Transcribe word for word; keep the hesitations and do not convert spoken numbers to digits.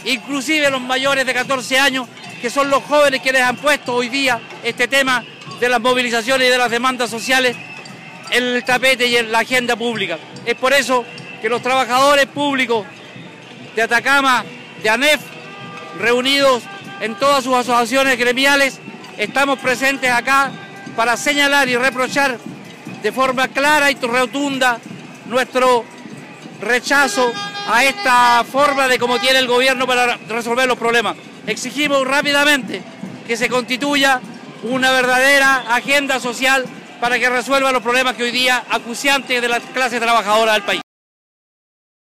inclusive los mayores de catorce años, que son los jóvenes que les han puesto hoy día este tema de las movilizaciones y de las demandas sociales en el tapete y en la agenda pública. Es por eso que los trabajadores públicos de Atacama, de ANEF, reunidos en todas sus asociaciones gremiales, estamos presentes acá para señalar y reprochar de forma clara y rotunda nuestro rechazo a esta forma de cómo tiene el gobierno para resolver los problemas. Exigimos rápidamente que se constituya una verdadera agenda social para que resuelva los problemas que hoy día acuciantes de la clase trabajadora del país.